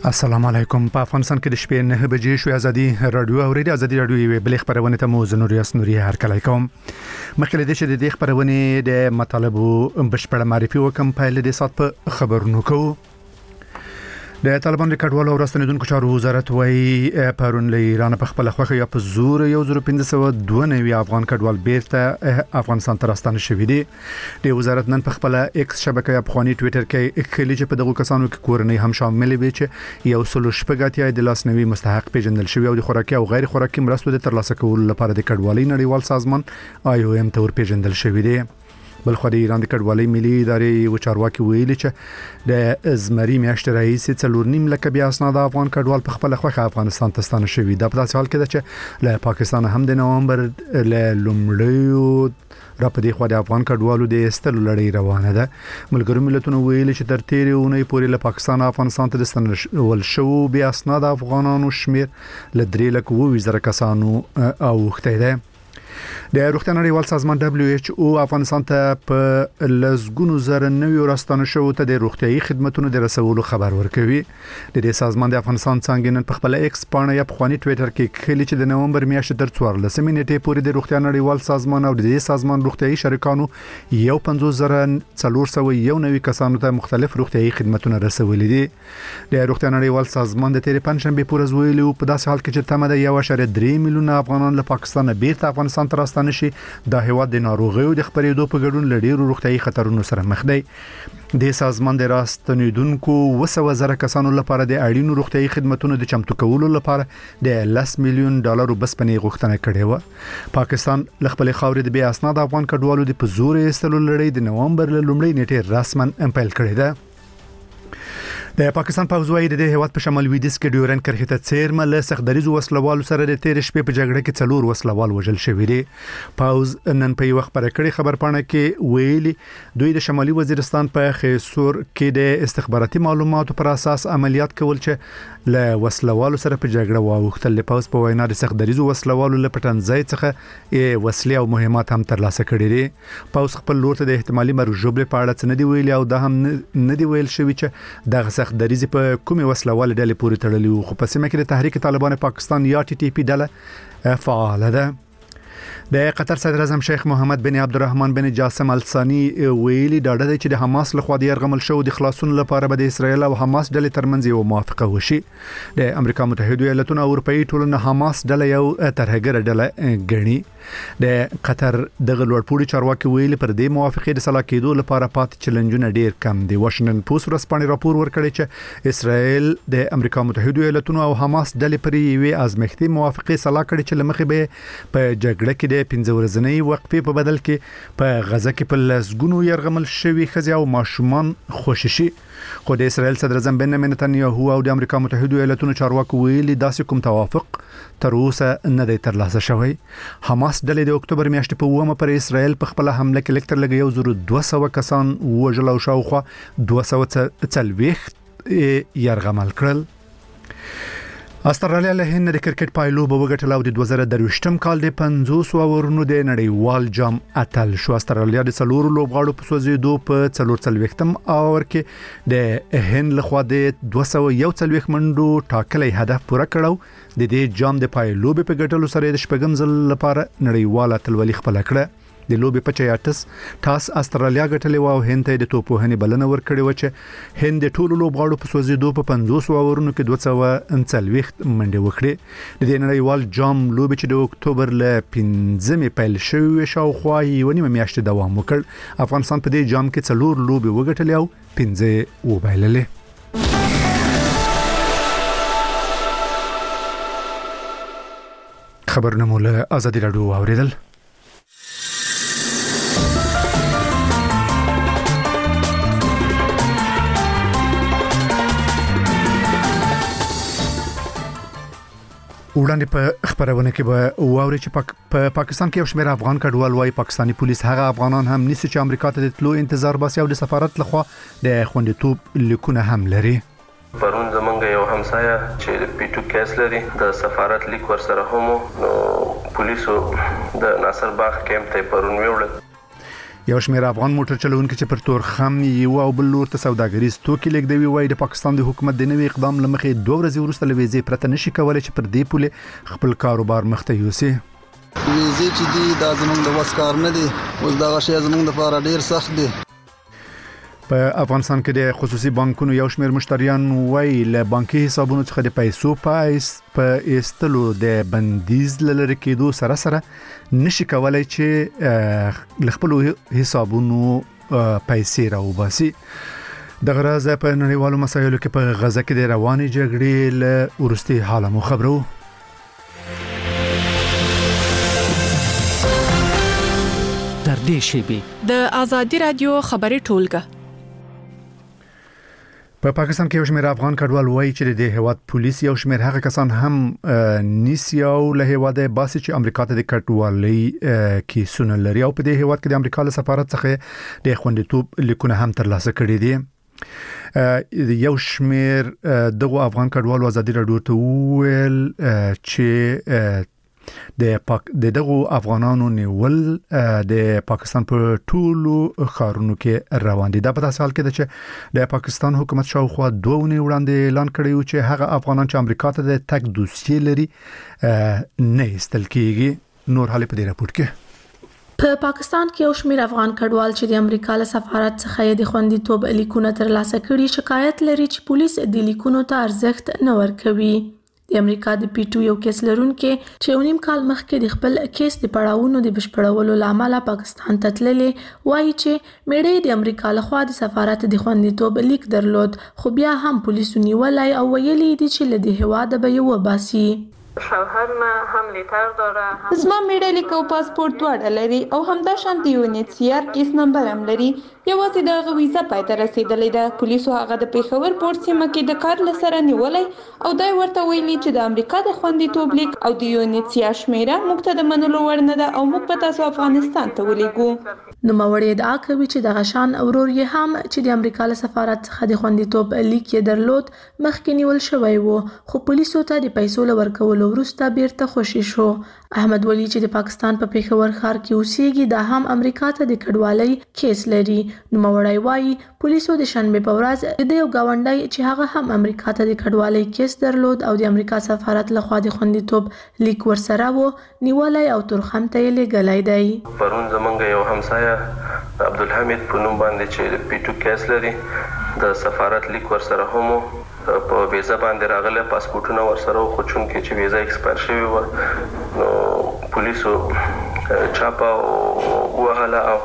السلام علیکم. په افغانستان کې د شپې 9 بجې شو. ازادي رادیو اوریدي. ازادي رادیو یو بل خبرونه ته مو زنوریاس نوري هر کله کوم. مخکې د دې د خبرونه د مطالبو بشپړ معرفي وکم په لدې سات په خبرونو کوو. د طالبان د کډوالو او راستنیدونکو چارو وزارت وايي پرون له ایران په خپل خوخه یا په زور 1592 افغان کډوال بیرته افغانستان ته راستنه شوې دي. د وزارت نن په خپل ایکس شبکه افغاني ټوئیټر کې خلیج په دغه کسانو کې کورنۍ هم شامل وي چې یو سلو شپږاتیا د لاسنوي مستحق پیژندل شوی او د خوراکي او غیر خوراکي مرستو د ترلاسه کولو لپاره د کډوالۍ نړیوال سازمان IOM ته ور پیژندل شوی دی. بلخو د ایران د کډوالۍ ملي ادارې و چارواکي ویلي چې د ازمري میاشتې رئیس 4.5 لک بیا اسناد افغان کډوال په خپل خوخه افغانستان ته ستانه شوی. د په داسې حال کې ده چې له پاکستان هم د نومبر له لومړیو را په دې خو د افغان کډوالو د استلو لړۍ روانه ده. ملګرو ملتونو ویلي چې تر تیرې اونۍ پورې له پاکستان افغانستان ته د ستنول شو بیا اسناد افغانانو شمیر له 3 لک 20 کسانو اوخته ده. د روغتیا نړیوال سازمان WHO افغانستان ته په لزګونو زره نوي راستانه شو ته د روغتيایي خدماتو د رسولو خبر ورکوي. د دې سازمان د افغانستان څنګه نن په خپل ایکس پاڼه یا په خواني ټوئیټر کې خلی چې د نومبر میاشتې تر 14 نیټې پورې د روغتیا نړیوال سازمان او د دې سازمان روغتيایي شریکانو 150,491 کسانو ته مختلف روغتيایي خدماتو رسولي دي. د روغتیا نړیوال سازمان د تیرې پنځشنبه پورې ویلي په داسې حال کې چې تمه ده 1.3 میلیون افغانان له پاکستان بیرته افغانستان ته راستانه شي. د هیواد د ناروغیو د خبرېدو په ګډون لړۍ روغتيایي خطرونو سره مخ دی. د سازمان د راستنیدونکو 200,000 کسانو لپاره د اړینو روغتيایي خدماتو د چمتو کولو لپاره د $10 میلیون بسپنې غوښتنه کړې و. پاکستان ل خپل خاورې د بیا اسناد افغان کډوالو د پزور استلو لړۍ د نومبر له لومړۍ نیټې رسمن امپایل کړې ده. د پاکستان پوځ وايي د هیواد په شمال لویدیځ کې ډیورن کرښې ته څیرمه له سختدریزو وسلوالو سره د تیر شپې په جګړه کې 4 وسلوال وژل شوی دي. پوځ نن په یو خبره کړي خبرپاڼه کې ویلي دوی د شمالي وزیرستان په خیسور کې د استخباراتي معلوماتو پر اساس عملیات کول چې له وسلوالو سره په جګړه واوښتل. پوځ په وینا د سختدریزو وسلوالو له پټنځای څخه وسلې او مهمات هم ترلاسه کړي دي. پوځ خپل لور ته د احتمالي مرګ جوړې په اړه څه نه دی ویلي او دا هم نه دی ویل شوی چې دغه دریزي په کومه وسلواله ډلې پورې تړلې وو. خو په سیمه کې د تحریک طالبان پاکستان یا TTP ډله فعال ده. د قطر صدر اعظم شیخ محمد بن عبدالرحمن بن جاسم الثاني ویلي دا د چې د حماس لخوا د يرغمل شو د خلاصون لپاره به د اسرایل او حماس ډلې ترمنځ یو موافقه وشي. د امریکا متحده ایالاتونو او اروپאי ټولنه حماس ډله یو ترهګر ډله ګڼي. د قطر دغه لوړپوړي چارواکي ویلي پر دې موافقه د صلاح کېدو لپاره پات چیلنجونه ډیر کم دي. واشنگټن پوسټ ورځپاڼې راپور ورکړی چې اسرایل د امریکا متحده ایالاتونو او حماس ډلې پر یوې ازمختي موافقه صلاح کړي چې لمخې به په جګړه کې د 15 ورځې وقفې په بدل کې په غزه کې په لسګونو يرغمل شوی خزي او ماشومان خوششي. خو د اسرایل صدر اعظم بنیامین نتنیاهو او د امریکا متحده ایالاتونو چارواکي ویلي داسې کوم توافق تر اوسه نه دی ترلاسه شوی. حماس ډلې د اکتوبر میاشتې په 1 پر اسرایل په خپل حمله کې لکتر لګي 200 کسان وژل او شاوخوا 240 يرغمل کړل. استرالیا له هند د کرکټ پایلو به وګټل او د 2023م کال د 500 اورونو د نړیوال جام اتل شو. استرالیا د څلورو لوبغاړو په سوځېدو په 440م اور کې د هند لخوا د 241 منډو ټاکلي هدف پوره کړو. د دې جام د پایلو په ګټلو سره د شپږم ځل لپاره نړیوال اتلولي خپل کړه. د لوبي په 86 ټاس استرالیا ګټلې و او هند ته د توپوهنې بلنه ورکړې و چې هند د ټولو لوبغاړو په سوځېدو په 500 اورونو کې 240 منډې وکړې. د دې نړیوال جام لوبي چې د اکتوبر له 15 پیل شوې شاوخوا یو نیمه میاشت دوام وکړ. افغانستان په دې جام کې 4 لوبي وګټلې او 15 وبایللې. خبرونه مو له ازادي رادیو اوریدل. وړاندې په خبرونه کې به واوري چې په پاکستان کې یو شمېر افغان کډوال وايي پاکستانی پولیس هغه افغانان هم نيسي چې امریکا ته د تلو انتظار باسي او د سفارت لخوا د خوندیتوب لیکونه هم لري. پرون زمونږ یو همسایه چې P2 کیس لري د سفارت لیک ورسره هم نو پولیسو د ناصر باغ کیمپ ته پرون ویوړل. یو شمېر افغان موټر چلوونکي چې پر تورخم یو او بل لور ته سوداګریز توکي لیږدوي وایي د پاکستان د حکومت د نوي اقدام لمخې 2 ورځې وروسته له ویزې پرته نشي کولای چې پر دې پولې خپل کاروبار مخته یوسي. ویزې چې دي دا زموږ د وس کار نه دي، اوس دغه شی زموږ لپاره ډیر سخت دي. په افغانستان کې د خصوصي بانکونو یو شمېر مشتریان وایي له بانکي حسابونو څخه د پیسو په ایستلو د بندیز لری کېدو سره نشي کولای چې له خپل حسابونو پیسې راوباسي. د غراز په نړیوالو مسایلو کې په غزه کې د رواني جګړې له ورستي حاله مو خبرو. تر دې شی د آزادي رادیو خبري ټولګه. په پاکستان کې یو شمېر افغان کډوال وایي چې د هیواد پولیس یو شمېر هغه کسان هم نیسي او له هیواده باسي چې امریکا ته د کډوالۍ کیسونه لري او په دې هیواد کې د امریکا له سفارت څخه د خوندیتوب لیکونه هم ترلاسه کړي دي. یو شمېر دغه افغان کډوال آزادي رادیو ته ویل چې د دغه افغانانو نیول د پاکستان په ټولو ښارونو کې روان دي. دا په تاسو حال کې ده چې د پاکستان حکومت شاوخوا 2 ونې وړاندې اعلان کړی و چې هغه افغانان چې امریکا ته د تک دوسیې لري نه ایستل کیږي. نور حالې په دې راپور کې په پاکستان کې یو شمېر افغان کډوال چې د امریکا له سفارت څخه د خوندیتوب لیکونه ترلاسه کړي شکایت لري چې پولیس د لیکونو ته ارزښت نه ورکوي. د امریکا د پی2 یو کیس لرونکي چې 1.5 کال مخکې د خپل کیس د پړاوونو د بشپړولو لامل پاکستان ته تللی وایي چې میړې د امریکا لخوا د سفارت د خوندیتوب لیک درلود خو بیا هم پولیسو نیولای او ویلي دي چې له دې هواده به یو باسي. شوهر ما هم لیتر داره زما میړه لیک او پاسپورت دواړه لري او همدا شان د UNHCR کیس نمبر هم لري. یوازې د ویزا پای ته رسیدلې ده. پولیسو هغه د پیښور پورت سیمه کې د کار لسره نیولای او دای ورته ویلي چې د امریکا د خوندیتوب لیک او د UNHCR شمیره موږ ته د منلو وړ نه ده او موږ په تاسو افغانستان ته ولېږو. نو موري ادعا کوي چې د غشان اورور یې هم چې د امریکا له سفارت څخه د خوندیتوب لیک یې درلود مخکې نیول شوی وو خو پولیسو ته د پیسو لورکولو وروسته بیرته خوشی شو. احمد ولی چې د پاکستان په پیښور ښار کې اوسېږي دا هم امریکا ته د کډوالۍ کیس لري. نو موري وایي پولیسو د شنبه په ورځ د یو گاونډي چې هغه هم امریکا ته د کډوالۍ کیس درلود او د امریکا سفارت لخوا د خوندیتوب لیک ورسره وو نیولای او تورخم ته یې لګلای دی. پرون زمونږ یو همسایه عبدالحمید په نوم باندې چې د پی2 کیس لري د سفارت لیک ورسره هم په ویزا باندې راغله پاسپورتونه ورسره خو چون کې چې ویزا ایکسپایر شوی و نو پولیسو چاپا وهله او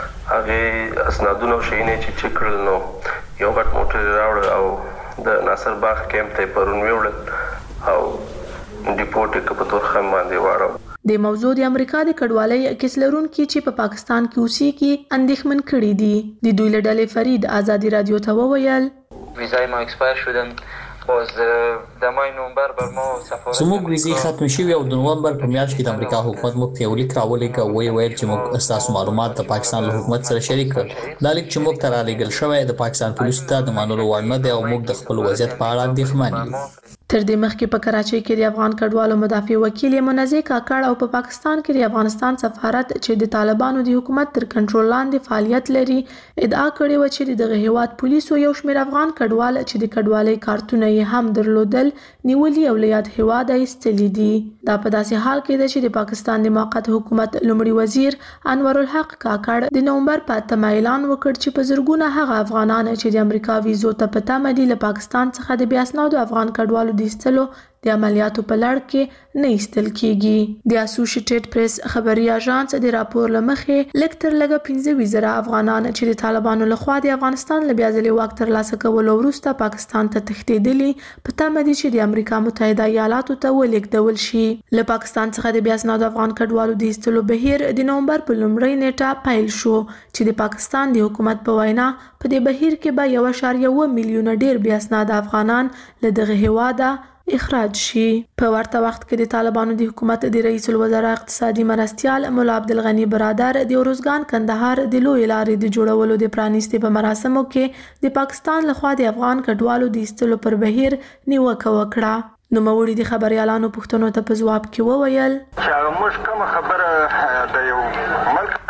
هغه اسنادونه شینې چې چکړل نو یو غټ موټر راوړ او د ناصر باغ کیمپ ته پرون ویوړل او ډیپورټ په تورخم باندې واړو. د موضوع د امریکا د کډوالۍ کیس لرونکي چې په پاکستان کې اوسېږي اندېښمن کړي دي. د دوی له ډلې فرید آزادي رادیو ته وویل ویزای ما اکسپایر شدن باز د مای نومبر بر ما سفارت زموږ ویزې ختم شوې او د نومبر په میاشت کې د امریکا حکومت موږ ته یو لیک راولېږه ویل چې موږ تاسو معلومات د پاکستان له حکومت سره شریک کړل. دا لیک چې موږ ته رالیږل شوی د پاکستان پولیسو ته د منلو وړ نه دی او موږ د خپل وضعیت په اړه اندېښمن یو. تر دې مخکې په کراچۍ کې د افغان کډوالو مدافع وکیل منزه کاکړ او په پاکستان کې د افغانستان سفارت چې د طالبانو د حکومت تر کنټرول لاندې فعالیت لري ادعا کړې و چې دغه هیواد پولیسو یو شمېر افغان کډوال چې د کډوالۍ کارتونه یې هم درلودل نیولي او له یاد هیواده ایستلي دي. دا په داسې حال کې ده چې د پاکستان د موقت حکومت لومړي وزیر انور الحق کاکړ د نومبر په 8 اعلان وکړ چې په زرګونه هغه افغانان چې د امریکا ویزو ته په تمه دي له پاکستان څخه د بیا اسنادو افغان کډوالو د ایستلو د عملیاتو په لړ کې نه ایستل کیږي. د اسوسییټډ پریس خبري اژانس د راپور لمخې لکتر لګه 15,000 افغانان چې د طالبانو لخوا د افغانستان له بیا ځلې واک ترلاسه کولو وروسته پاکستان ته تښتېدلي په تمه دي چې د امریکا متحده ایالاتو ته ولېږدول شي. له پاکستان څخه د بیا اسنادو افغان کډوالو د ایستلو بهیر د نومبر په لومړۍ نیټه پیل شو چې د پاکستان د حکومت په وینا په دې بهیر کې به 1.1 میلیون ډیر بیا اسناد افغانان له دغه هیواده اخراج شي. په ورته وخت کې د طالبانو د حکومت د رئیس الوزرا اقتصادي مرستيال مولا عبدالغنی برادر د اروزګان کندهار د لوی لارې د جوړولو د پرانیستي په مراسمو کې د پاکستان لخوا د افغان کډوالو د ایستلو پر بهیر نیوکه وکړه. نو موري د خبريالانو پښتنو ته په جواب کې وویل چې موږ کوم خبره د یو ملک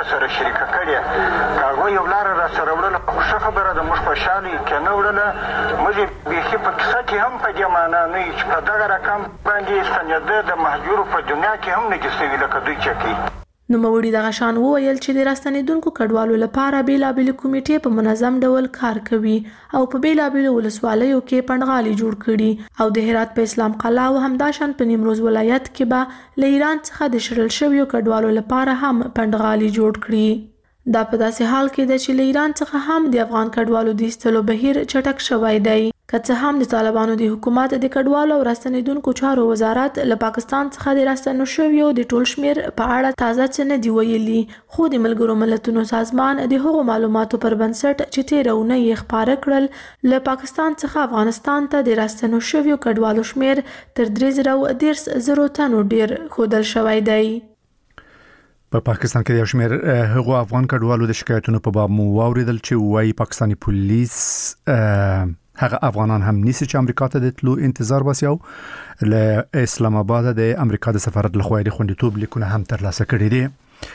سره شریک کړي کاغه یو لار را سره وړل خوشا خبره د مش په شالي کنه وړل مې به په کیسه کې هم په جمانه نه چې په دغه رقم باندې سنده د مهجور په دنیا کې هم نه کیسوي لکه دوی چکی. نو موري دغه شان وویل چې د راستنیدونکو کډوالو لپاره بیلابل کمیټې په منظم ډول کار کوي او په بیلابل ولسوالیو کې پندغالي جوړ کړي او د هرات په اسلام قلعه او همداشان په نیمروز ولایت کې به له ایران څخه د شړل شویو کډوالو لپاره هم پندغالي جوړ کړي. دا په داسې حال کې د چې له ایران څخه هم د افغان کډوالو د ایستلو بهیر چټک شوی دی. که څه هم د طالبانو د حکومت د کډوالو او راستنیدونکو چارو وزارت له پاکستان څخه د راستنو شویو د ټول شمیر په اړه تازه څه نه دی ویلي، خو د ملګرو ملتونو سازمان د هغو معلوماتو پر بنسټ چې تیره اونۍ یې خپاره کړل له پاکستان څخه افغانستان ته د راستنو شویو کډوالو شمیر تر 3,000 تنو ډیر ښودل شوی دی. په پاکستان کې یو شمېر هغو افغان کډوالو د شکایتونو په باب مو واوریدل چې وايي پاکستاني پولیس هغه افغانان هم نیسي چې امریکا ته د تلو انتظار باسي او له اسلام آباد د امریکا د سفارت لخوا د خوندیتوب لیکونه هم ترلاسه کړي دي.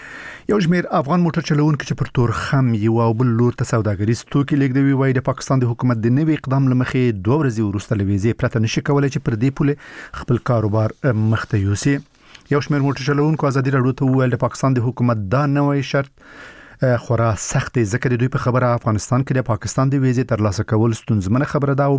یو شمېر افغان موټر چلوونکي چې پر تور خم یو او بل لور ته سوداګریز توکي لیږدوي وايي د پاکستان د حکومت د نوي اقدام لمخې 2 ورځې وروسته له ویزې پرته نشي کولای چې پر دې پوله خپل کاروبار مخته یوسي. یو شمېر موټر چلوونکو ازادي راډیو ته وویل د پاکستان د حکومت دا نوې شرط خورا سخت ذکر دوی په خبره افغانستان کې د پاکستان د ویزې ترلاسه کول ستونزمنه خبره ده او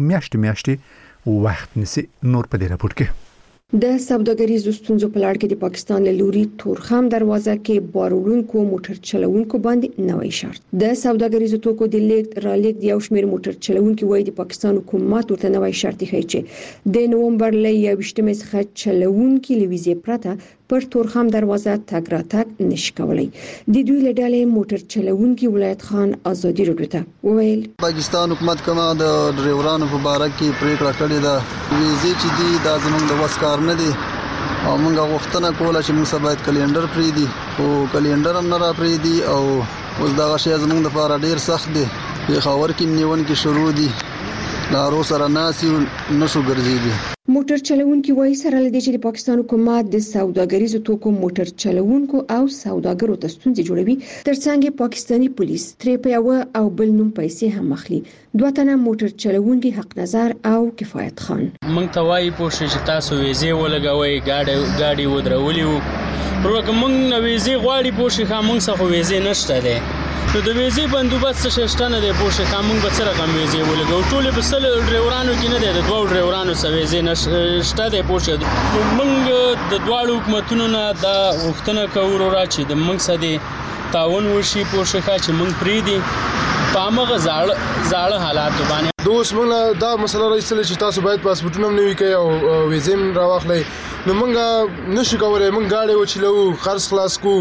میاشتې وخت نسی. نور په دې راپور کې د سوداګریزو ستونزو په لړ کې د پاکستان له لوري تورخم دروازه کې باروړونکو موټر چلوونکو باندې نوې شرط د سوداګریزو توکو د لیږد را لیږد یو شمېر موټر چلوونکو وایي د پاکستان حکومت ورته نوې شرط یې چې د نومبر ل 21 څخه چلوونکو لویزې پرته پر تورخم دروازه تګ را تګ نشي کولای. د دوی له ډلې موټر چلوونکو ولایت خان ازادي راډیو ته وویل پاکستان حکومت کومه د ډرایورانو په باره کې پریکړه کړې ده ویزې چې دي دا زموږ د وس کار نه دي او موږ غوښتنه کوله چې موږ باید کلندر پریدي او کلندر هم نه را پریدي او اوس دا شی زموږ لپاره ډیر سخت دی. په خاور کې نیون کې شروع دي لارو سره ناسي نشو ګرځيدي. موټر چلوونکو وایي سره لدې چې د پاکستان حکومت د سوداګریزو توکو موټر چلوونکو او سوداګرو ته ستونزې جوړوي ترڅنګ پاکستاني پولیس ترې په یو او بل نوم پیسې هم اخلي. 2 تنه موټر چلوونکي حق نظر او کفایت خان مونږ ته وایي پوښتنه چې تاسو ویزې ولګوي گاډي ودرولي وو پروګرام مونږ ویزې غواړي پوښتنه مونږ څخه ویزې نشته ده نو د ویزې بندوبست ششتنه دی پوښتنه مونږ به سره کوم ویزې ولګو ټول په سل ډرایورانو کې نه دی د 2 ډرایورانو سره ویزې نشته دی پوښتنه مونږ د دوه حکومتونو نه دا وختونه کوو را چې د مونږ سره تعاون وشي پوښتنه چې مونږ پریدي په هغه زاړه حالات باندې دوس مونږ دا مسله راځي چې تاسو باید پاسپورټونه نوي کړئ او ویزې راوخلئ نو مونږ نشو کولای مونږ گاډي وچلو خرڅ خلاص کو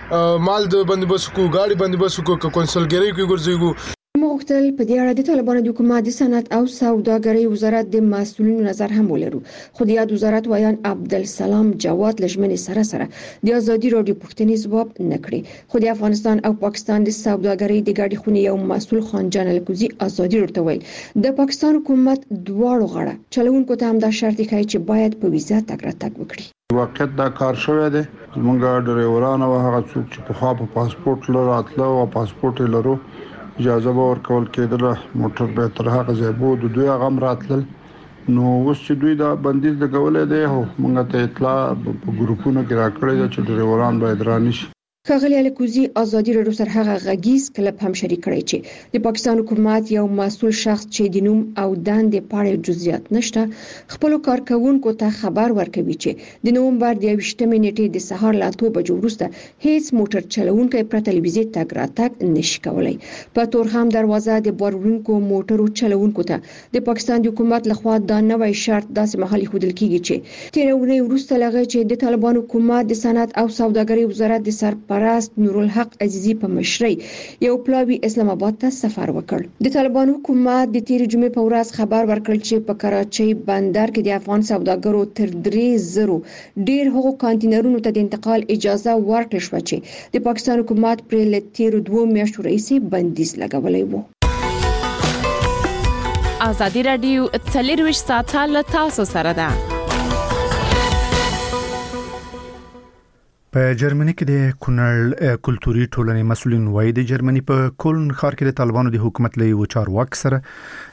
مال د بندوبست کو گاډي بندوبست کو کنسولګری کې ګرځيګو. مختل په دې اړه د طالبانو د حکومت د صنعت او سوداګرۍ وزارت د مسؤلینو نظر هم ولرو خو د یاد وزارت وایان عبدالسلام جواد لجمنې سره د ازادي راډیو پوښتنې ځواب نکړي خو د افغانستان او پاکستان د سوداګرۍ د ګاډي خونې یو مسؤل خان جان الکوزي ازادي راډیو ویل د پاکستان حکومت دواړو غړي چلوونکو ته هم دا شرط کوي چې باید په ویزا تګ راتګ وکړي. واقعیت دا کار شوی دی زمونږ ډرایوران او هغه څوک چې په خوا په پاسپورت لراتله او پاسپورت لرو اجازه به ورکول کېدله موټر به تر هغه ځای بود دوی هغه راتلل نو اوس چې دوی دا بندیز لګولې دی هو موږ ته اطلاع په ګروپونو کې راکړې ده چې ډرایوران باید رانیشي. ښاغلي الکوزي ازادي راډیو سره هغه غږیز کلپ هم شریک کړی چې د پاکستان حکومت یو مسؤل شخص چې د نوم او دندې په اړه جزئیات نشته خپل کارکونکو ته خبر ورکوي چې د نومبر د 28 نیټې د سهار له 2 بجو وروسته هیڅ موټر چلوونکی پر تلویزیون تګ راتګ نشي کولای. په تورخم دروازه د باروړونکو موټرو چلوونکو ته د پاکستان د حکومت لخوا دا نوې شرط داسې محلي خودل کیږي چې تیرونه وروسته لغه چې د طالبانو حکومت د صنعت او سوداګرۍ وزارت د سرپرست نورالحق عزیزی په مشرۍ یو پلاوی اسلام آباد ته سفر وکړ. د طالبانو حکومت د تیر جمعې په ورځ خبر ورکړ چې په کراچۍ بندر کې د افغان سوداګرو تر 3,000 ډیر هغو کانټینرونو ته د انتقال اجازه ورکړل شو چې د پاکستان حکومت پر لتیر 2 میاشتو رئیسي بندیز لګولای وو. ازادي راډیو 24 ساعته له تاسو سره ده. په جرمني کې د کونړ کلتوري ټولنې مسؤلین وایي د جرمني په کولن ښار کې د طالبانو د حکومت له یو چارواکي سره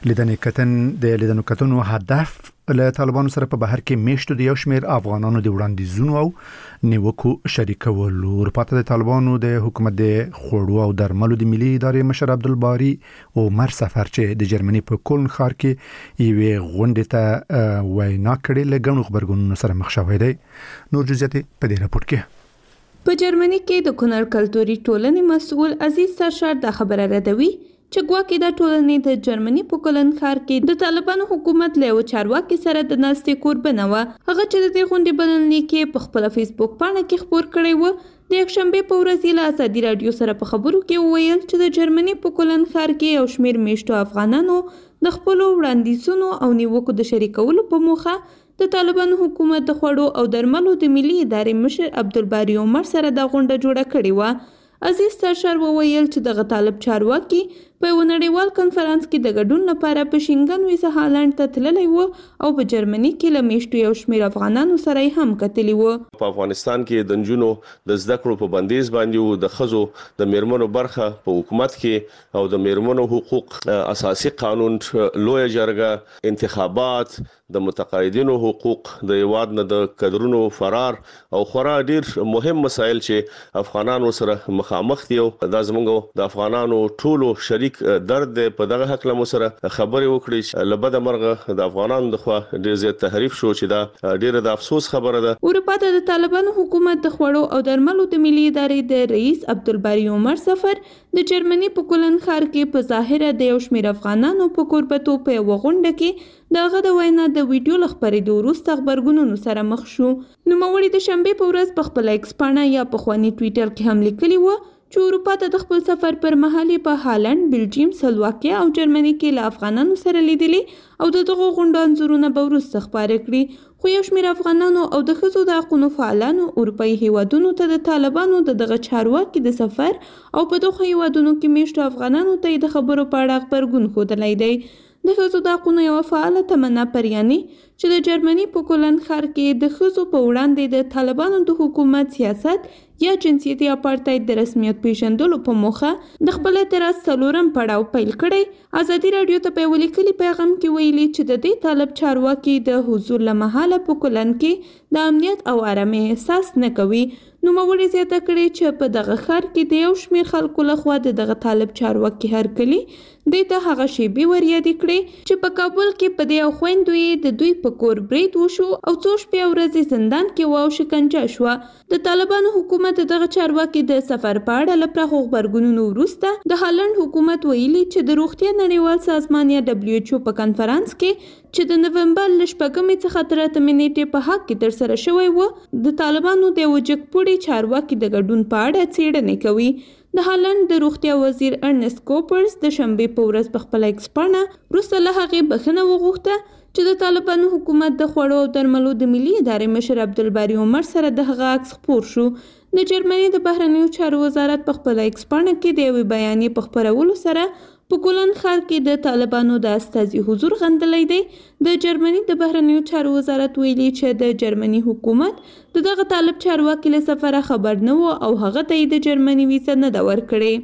لیدنو کتنو هدف له طالبانو سره په بهر کې میشتو د یو شمېر افغانانو د وړاندیزونو او نیوکو شریکول. اروپا ته د طالبانو د حکومت د خوړو او درملو د ملي ادارې مشر عبدالباری عمر سفر چې د جرمني په کولن ښار کې یوې غونډې ته وینا کړې له ګڼو خبرګونونو سره مخ شوی دی. نور جزئیات په دې راپور کې. په جرمني کې د کونړ کلتوري ټولنې مسؤل عزیز سرشار دا خبره ردوي چې ګواکې د ټولنې د جرمني په کولن ښار کې د طالبانو حکومت له یو چارواکي سره د ناستې قربانه وه. هغه چې د دې غونډې بلنلیک یې په خپله فیسبوک پاڼه کې خپور کړی و. د یکشنبې په ورځ یې له ازادي راډیو سره په خبرو کې وویل چې د جرمني په کولن ښار کې یو شمېر میشتو افغانانو د خپلو وړاندیزونو او نیوکو د شریکولو په موخه د طالبانو حکومت د خوړو او درملو د ملي ادارې مشر عبدالباری عمر سره دا غونډه جوړه کړې وه. عزیز سرشار وویل چې دغه طالب چارواکي په یو نړیوال کنفرانس کې د ګډون لپاره په شینګن ویزه هالند ته تللی و او په جرمني کې له میشتو یو شمېر افغانانو سره هم کتلی و. په افغانستان کې د نجونو د زده کړو په بندیز باندې د ښځو د میرمنو برخه په حکومت کې او د میرمنو حقوق اساسي قانون لویه جرګه انتخابات د متقاعدینو حقوق د هیواد نه د کډرونو فرار او خورا ډیر مهم مسایل چې افغانانو سره مخامخ دي. دا زموږ د افغانانو ټولو شریک درد دی. په دغه حق له سره خبرې وکړي لبد مرغه د افغانانو د خوا ډیر زیات تحریف شو چې دا ډیره د افسوس خبره ده. اروپا ته د طالبانو حکومت د خوړو او درملو د ملي ادارې د رئیس عبدالباری عمر سفر د جرمني په کولن ښار کې په ظاهره د یو شمېر افغانانو په کوربتو په یوه غونډه کې دغه د وینا د ویډیو له خپرېدو وروسته غبرګونونو سره مخ شو. نوموړي د شنبې په ورځ په خپله ایکس پاڼه یا پخواني ټویټر کې هم لیکلي و چې اروپا ته د خپل سفر پر مهال په هالند، بلجیم، سلواکیا او جرمني کې له افغانانو سره لیدلي او د دغو غونډو انځورونه به وروسته خپاره کړي. خو یو شمېر افغانانو او د ښځو د حقونو فعالانو اروپایي هیوادونو ته د طالبانو د دغه چارواکي د سفر او په دغو هیوادونو کې میشتو افغانانو ته د خبرو په اړه غبرګون ښودلی دی. د ښځو د حقونو یوه فعاله تمنا پریاني چې د جرمني په کولن ښار کې د ښځو په وړاندې د طالبانو د حکومت سیاست یا جنسیتي اپارټاید د رسمیت پیژندلو په موخه د خپل اعتراض څلورم پړاو پیل کړی. ازادي راډیو ته په یو لیکلي پیغام کې ویلي چې د دې طالب چارواکي د حضور له مهاله په کولن کې د امنیت او آرامۍ احساس نه کوي. نوموړي زیاته کړې چې په دغه ښار کې د یو شمېر خلکو لخوا د دغه طالب چارواکي هرکلي دې ته هغه شیبې وریادې کړې چې په کابل کې په دې خویندو یې د دوی په کور برید وشو او څو شپې او ورځې زندان کې وه او شکنجه شوه. د طالبانو حکومت دغه چارواکي د سفر په اړه له پراخو غبرګونونو وروسته د هالند حکومت ویلي چې د روغتیا نړیوال سازمان یا WHO په کنفرانس کې چې د نومبر له 8 څخه تر 8 نیټې په حق کې ترسره شوی و د طالبانو د یوه جګپوړي چارواکي د ګډون په اړه څېړنې کوي. د هالند د روغتیا وزیر ارنست کوپرز د شنبې په ورځ په خپله ایکس پاڼه وروسته له هغې بخښنه وغوښته چې د طالبانو حکومت د خوړو او درملو د ملي ادارې مشر عبدالباری عمر سره د هغه عکس خپور شو. د جرمني د بهرنیو چارو وزارت په خپله ایکس پاڼه کې د یوې بیانیې په خپرولو سره په کولن ښار کې د طالبانو د استازي حضور غندلی دی. د جرمني د بهرنیو چارو وزارت ویلي چې د جرمني حکومت د دغه طالب چارواکي له سفره خبر نه و او هغه ته یې د جرمني ویزه نه ده ورکړې.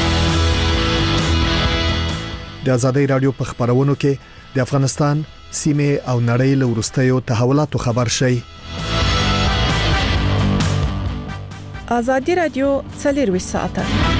د ازادي راډیو په خبرونو کې د افغانستان سیمه او نړۍ له وروستیو تحولاتو خبر شي. ازادي راډیو 24 ساعته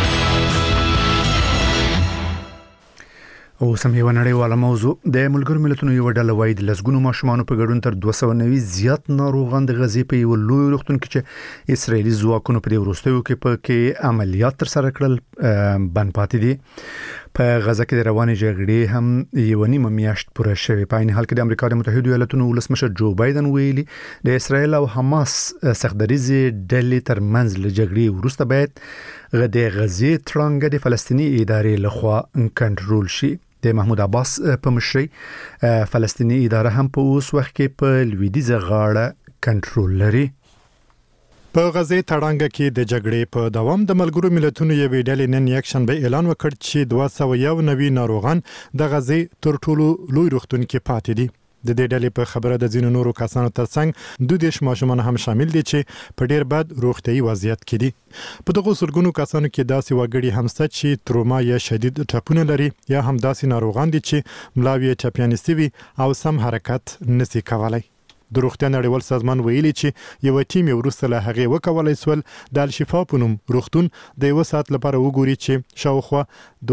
او سم یو نړیواله موضوع د ملګرو ملتونو یو ډله وایي د لسګونو ماشومان په ګډون تر 290 زیات ناروغان د غزې په یو لوی روغتون کې چې اسرایلی ځواکونو په دې وروستیو کې عملیات تر سره کړل بند پاتې دي. په غزه کې د روانې جګړې هم یو نیمه میاشت پوره شوې. په عین حال کې د امریکا د متحده ایالاتونو ولسمشر جو بایدن ویلي د اسرایل او حماس سختدریزې ډلې ترمنځ له جګړې وروسته باید د غزې تړانګه د فلسطیني ادارې لخوا کنټرول شي. د محمود عباس په مشرۍ فلسطیني اداره هم په اوس وخت کې په لویدیځه غاړه کنټرول لري. په غزې تړانګه کې د جګړې په دوام د ملګرو ملتونو یوې ډلې نن یکشنبه اعلان وکړ چې 291 ناروغان د غزې تر ټولو لوی روغتون کې پاتې دي. د دې ډلې په خبره د ځینو نورو کسانو ترڅنګ 2 ماشومان هم شامل دي چې په ډیر بد روغتيایي وضعیت کې دي. په دغه سلګونو کسانو کې داسې وګړي هم شته چې تروما یا شدید ټپونه لري یا هم داسې ناروغان دي چې ملاوي ټپيانستي وي او سم حرکت نشي کولای. د روغتیا نړیوال سازمان ویلي چې یو ټیم وروسته له هغه وکولای سول د الشفا په نوم روغتون د یو ساعت لپاره وګوري چې شاوخوا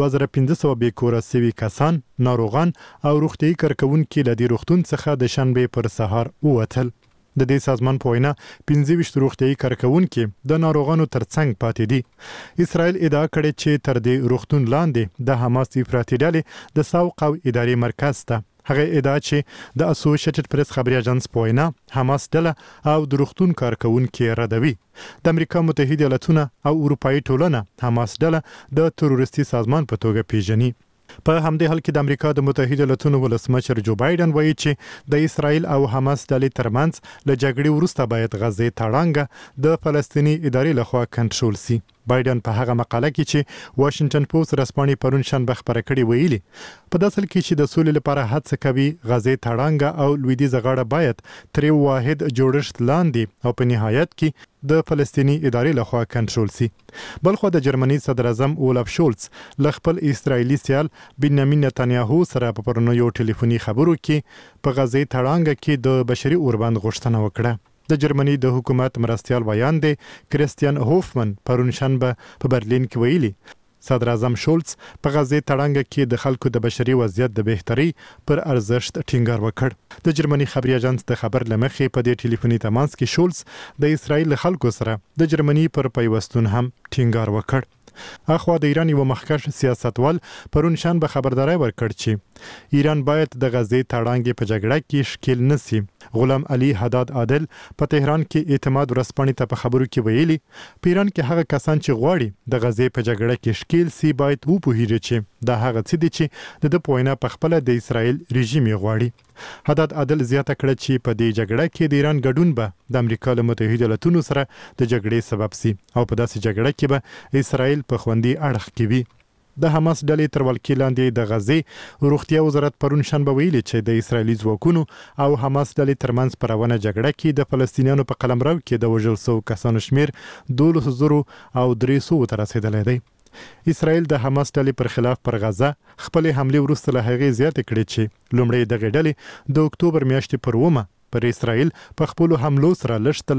2500 بیکوره سوي کسان ناروغان او روغتيایي کارکونکو له دې روغتون څخه د شنبه پر سهار ووتل. د دې سازمان په وینا 25 روغتيایي کارکونکو د ناروغانو ترڅنګ پاتې دي. اسرائیل ادعا کړې چې تر دې روغتون لاندې د حماس افراطي ډلې د سوق او اداري مرکز ته هغه ادعا چې د اسوسییټډ پریس خبري اژانس په وینا حماس ډله او د روغتون کارکونکو ردوي. د امریکا متحده ایالاتونه او اروپאי ټولنه حماس ډله د تروریستي سازمان په توګه پیژني. په همدې حال کې د امریکا د متحده ایالاتونو ولسمشر جو بایدن وایي چې د اسرائیل او حماس ډلې ترمنځ له جګړې وروسته باید غزه تړانګه د فلسطینی ادارې لخوا کنټرول شي. بایدن په هغه مقاله کې چې واشنگټن پوسټ رسمي پرون شنبه خبره کړې ویلي په داسل کې چې د سولې لپاره هڅه کوي غزه تړانګه او لویدیځ غاړه باید تر واحد جوړښت لاندې او په نهایت کې د فلسطینی ادارې لخوا کنټرول شي. بلخو د جرمني صدر اعظم اولاف شولز ل خپل اسرایلی سیال بنیامین نتنیاهو سره په پرونیو ټلیفوني خبرو کې په غزه تړانګه کې د بشري اوربند غوښتنه وکړه. د جرمني د حکومت مرستيال ویان دی کریستیان هوفمن پرون شنبه په برلین کې ویلي صدر اعظم شولز په غزه تړانګه کې د خلکو د بشري وضعیت د بهتري پر ارزښت ټینګار وکړ. د جرمني خبري اژانس د خبر لمخې په دې ټلیفوني تماس کې شولز د اسرایل خلکو سره د جرمني پر پیوستون هم ټینګار وکړ. اخوا د ایران یو مخکښ سیاستوال پرون شنبه خبرداري ورکړ چې ایران باید د غزه تړانګې په جګړه کې شکیل نشي. غلام علي حداد عادل په تهران کې اعتماد ورسپانې ته په خبرو کې ویلي په ایران کې هغه کسان چې غواړي د غزه په جګړه کې شکیل سي باید وپوهیږي چې دا هغه څه دي چې د پوینه په خپل د اسرایل رژیم غواړي. حداد عادل زیاته کړه چې په دې جګړه کې د ایران ګډون به د امریکا له متحده ایالاتونو سره د جګړې سبب سي او په داسې جګړه کې به اسرایل په خوندي اړخ کې وي. د حماس ډلې تر ولکې لاندې د غزې روغتیا وزارت پرون شنبه ویلي چې د اسرایلی ځواکونو او حماس ډلې ترمنځ پرونه جګړه کې د فلسطینیانو په قلمرو کې د وژل شوو کسانو شمیر 12,000 او 300 ته رسیدلی دی. اسرائیل د حماس ډلې پر خلاف پر غزه خپل حمله وروسته له هغې زیاتې کړې چې لومړی دغه ډلې د اکتوبر میاشتې پر 1 پر اسرائیل په خپل حملو سره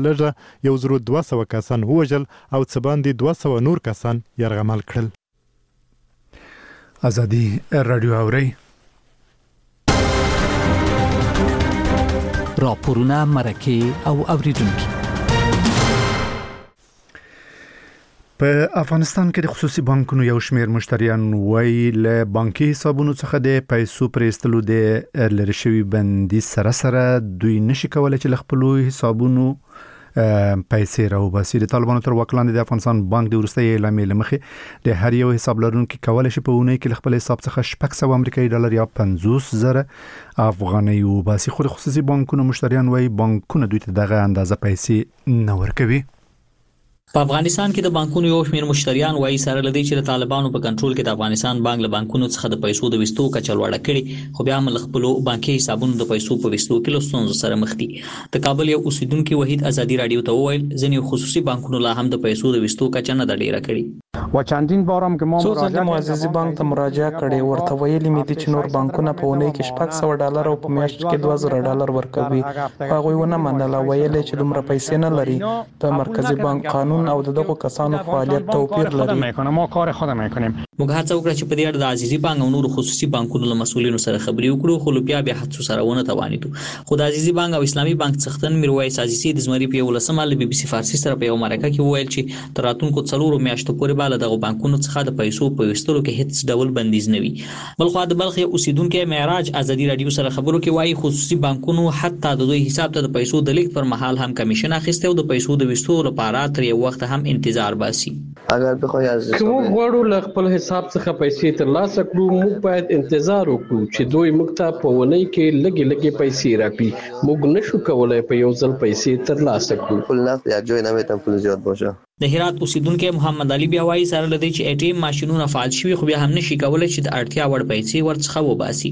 لږ 1200 کسان وژل او څه باندې 200 نور کسان یرغمل کړل. ازادي رادیو اوري راپورونه مرکه او اوریدونکو. په افغانستان کې د خصوصي بانکونو یو شمېر مشتریان وایي له بانکي حسابونو څخه د پیسو پرېستلو د لری شوی بندي سره دوی نشي کولای چې خپل حسابونو پیسې راوباسي. د طالبانو تر وکلان د افغانستان بانک د ورستۍ اعلامیې لمخې د هر یو حساب لرونکو کولای شي په اونۍ کې خپل حساب څخه 600 امریکایي ډالر یا 50,000 افغانۍ وباسي. خو د خصوصي بانکونو مشتریان وایي بانکونه دوی ته دغه اندازه پیسې نه ورکوي. په افغانستان کې د بانکونو یو شمېر مشتریان وایي سره لدی چې د طالبانو په کنټرول کې د افغانستان بانک له بانکونو څخه د پیسو د وستو کچه لوړه کړي خو بیا هم خپل بانکي حسابونو د پیسو په وستو کې له ستونزو سره مخ دي. د کابل یو اوسیدونکو وحید ازادي رادیو ته وویل ځینې خصوصي بانکونو لا هم د پیسو د وستو کچه نه د ډیره کړي. و چندین بارم که ما معززي بانک ته مراجعه کړې ورته ویلي مې دي چې نور بانکونه په اونۍ کې 600 ډالر او په میاشت کې 2000 ډالر ورکوي. هغه ونه منله ویل چې دومره پیسې نه لري. د مرکزی بانک قانون او دغه کسانو فعالیت توپیر لري. ما کار خودم میکنیم. موږ هڅه وکړه چې په دې اړه د عزیزي بانک او نور خصوصي بانکونو له مسؤلینو سره خبرې وکړو خو بیا هڅو سره ونه توانیدو. خو د عزیزي بانک او اسلامي بانک څښتن میرویس عزیزي د زمری په ولسمه له بي بي سي فارسي سره په یو مرکه کې وویل چې تر راتلونکو 4 میاشتو پورې بالا دغه بانکونو څخه د پیسو په وستلو کې هیڅ ډول بندیز نه وي. بلخو د بلخ اوسیدونکو معراج ازادي رادیو سره خبرو کې وایي خصوصي بانکونو حتی د دوی حساب ته د پیسو د لیک پر مهال هم کمیشن اخیسته او د پیسو د وستلو لپاره تر یو وخت هم انتظار باسي. اگر بخوای از کوم غواړو له خپل حساب څخه پیسې ترلاسه کړو موږ باید انتظار وکړو چې دوی موږ ته په ونې کې لګي پیسې راکړي. موږ نشو کولای په یو ځل پیسې ترلاسه کړو. پول نه یا جوی نمیتونم پول زیاد باشه. د هرات اوسیدونکو محمد علي بیا وایي سره لدی چې ATM ماشينونه فعال شوي خو بیا هم نشي کولای چې د اړتیا وړ پیسې ورڅخه وباسي.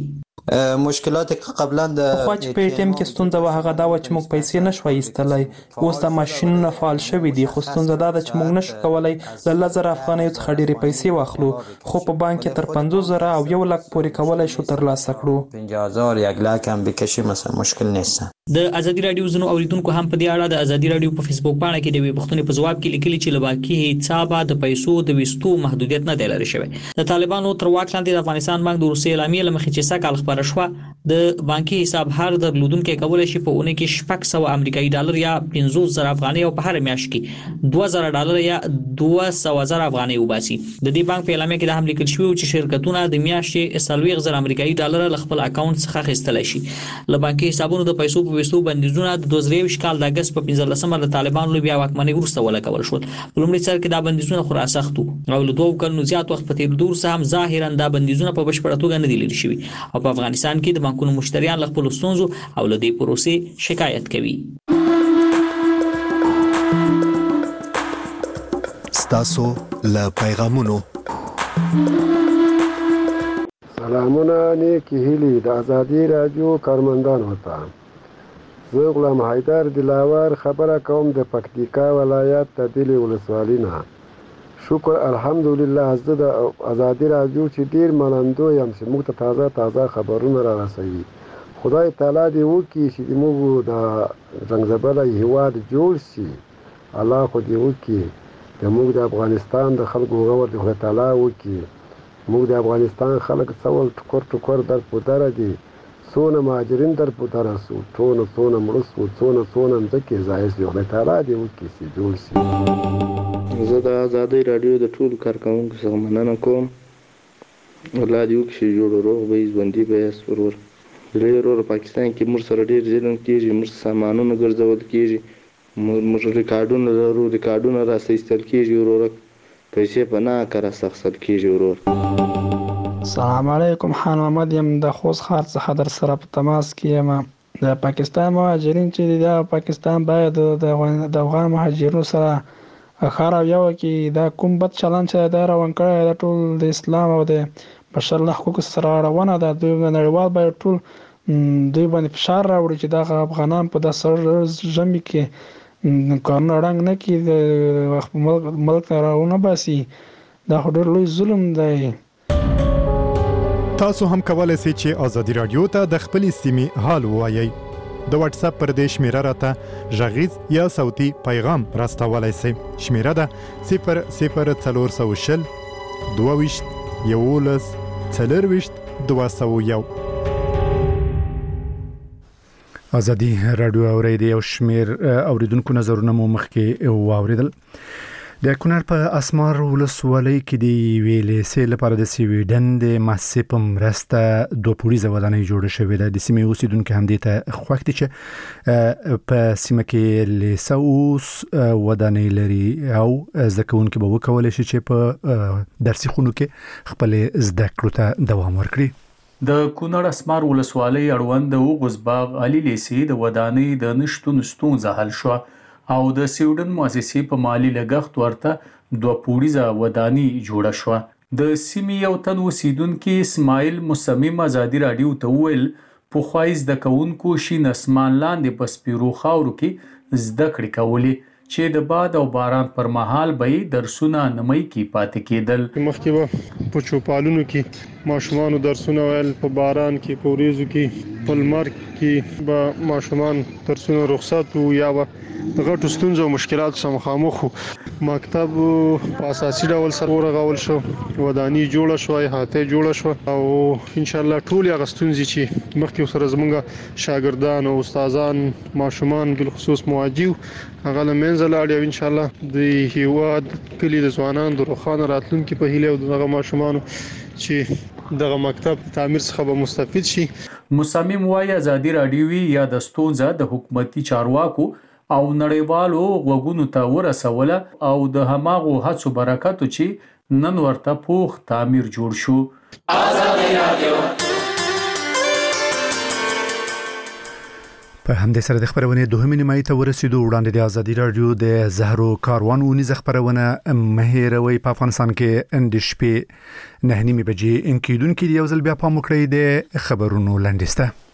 مشکلات قبلا د خو چې په ټیم کې ستونزه وه هغه دا و چې موږ پیسې نشو ایستلای اوس د ماشینونو فعال شوي دي خو ستونزه دا ده چې موږ نشو کولای له 1000 افغانیو څخه ډېرې پیسې واخلو خو په بانک کې تر 50000 او 1 لک پورې کولای شو ترلاسه کړو 50000 1 لک هم بکشي مثلا مشکل نیست د ازادي رادیو زنو اوریدونکو هم په دې اړه د ازادي رادیو په فیسبوک باندې کې د وی پښتنې په جواب کې لیکلي چې لباکي حسابه د پیسو د وستو محدودیت نه دی لري شوی د طالبانو تر واک لاندې د افغانستان بانک د روسي اعلامیه لمخې چې سکه خبره شو د بانکي حساب هر درلودونکو کولای شي په اونۍ کې 600 امریکایي ډالر یا 50000 افغاني او په هر میاشت کې 2000 ډالر یا 200000 افغاني وباسي د دې بانک په اعلامیه کې د هم لیکل شوی چې شرکتونه د میاشتې 30,000 امریکایي ډالر ل خپل اکاونټ څخه خستلی شي له بانکي حسابونو د پیسو په وستو بندیزونه د 2023 کال د اگست په 15مه د طالبانو بیا واکمنۍ وروسته ولګول شول په لومړي سر کې دا بندیزونه خورا سخت او له 2 کلونو زیات وخت په تیر دور سره هم ظاهرا دا بندیزونه په بشپړه توګه نه دي لري شوی او په افغانستان کې د بانکونو مشتریان له خپل ستونزو او له دې پروسې شکایت کوي ستاسو له پیغامونو سلامونه نیکی هیلی د ازادي رادیو کارمندانو ته زه غلام حیدر دلاور خبره کوم د پکتیکا ولایت د دلی ولسوالۍ نه شکر الحمدلله زه د ازادي رادیو چې ډیر منندوی یم چې موږ ته تازه خبرونه را رسوي خدای تعالی دې وکړي چې موږ د زنګزبله هیواد جوړ شي الله خو دې وکړي د موږ د افغانستان د خلکو غوړ د خدای تعالی وکړي موږ د افغانستان خلک څول ټکر در پدر دي څونه مهاجرین در پدر سو څونه مړسو څونه ځکه ځای سي خدای تعالی دې وکړي چې جوړ شي زه د ازادي رادیو د ټول کارکونکو څخه مننه کوم الله دې وکړي جوړ روغ به ژوندۍ به سرور ډېر پاکستان کې موږ سره ډېر ظلم کیږي موږ سامانونه ګرځول کیږي موږ ریکارډونه راستل کیږي ورور پیسې په نه کار سخصل کیږي ورور السلام علیکم خان محمد یم د خوست ښار څخه در سره په تماس کې یم د پاکستان مهاجرین چې د پاکستان باید د افغان مهاجرینو سره ښه رویه وکړي دا کوم بد چلند چې دا روان کړی د ټول د اسلام او د بشر له حقوقو سره اړونه ده دوی نړیوال باید ټول دوی باندې فشار راوړي چې دغه افغانان په داسې ژمي کې کارونه ړنګ نه کړي د ملک نه راونه باسي دا خو ډېر لوی ظلم دی تاسو هم کولای شئ چې ازادي رادیو ته د خپل سیمې حال ووایئ د واتس اپ پر دې شمیره راته ژغیز یا صوتي پیغام راستولای شئ شمیره ده 00440 22 11 201 ازادي رادیو اوریدي او شمیر اوریدونکو نظرونه مو مخکې واوریدل د کونړ په اسمار ولسوالۍ کې د ویلې لپاره د سویډن د مؤسسې په مرسته 2 پوړیزه ودانۍ جوړه شوې ده د سیمې اوسیدونکو هم دې ته خوښ دي چې په سیمه کې لیساوس ودانۍ لري او زده کوونکي به وکولای شي چې په درسي خونو کې خپل زده کړو ته دوام ورکړي د کونړ اسمار ولسوالۍ اړوند د وغوزباغ علي لیسي د ودانۍ د نشټون ستونزه حل شو او د سویډن مؤسسې په مالی لګښت ورته 2 پوړیزه ودانۍ جوړه شو د سیمې یو تن اوسیدونکو اسماعیل مصمم ازادي رادیو ته ویل په خوایز د کونکو شین اسمان لاندې په سپیرو خاورو کې زده کړې کولې چې د باد او باران پر مهال به درسونه نمای کې پاتې کېدل مخکې په چوپالونو کې ماشومان درسونه ویل په باران کې په وريزو کې په لمر کې به ماشومان درسونه رخصت یا د غټو ستونزو او مشکلاتو سره مخامخ مکتب په اساسي ډول سره ورغول شو ودانۍ جوړه شو هاته جوړه شو او ان شاء الله ټول هغه ستونزې چې مخکې سره زمونږ شاګردان او استادان ماشومان بل خصوص مواجهو هغه لمنځه لاړ ان شاء الله د هیواد کلی د ځوانان د روخانه راتلونکو په هیله او دغه ماشومان چې دغه مکتب تعمیر څخه به مستفید شي مصمم وايي ازادي رادیوي یا د ستونزه د حکومتي چارواکو او نړیوالو غوګونو ته ورسوله او د هماغو هڅو برکاتو چې نن ورته پوخ تعمیر جوړ شو ازادي رادیو په همدې سره د خبرونه دوهمه نیمه ته ورسېدو. وړاندې د ازادي رادیو د زهرو کاروان ونیز خبرونه مهیروي په افغانستان کې اند شپې 9:30 بجې انکیدونکو یو ځل بیا په مکړې د خبرونو لنډسته.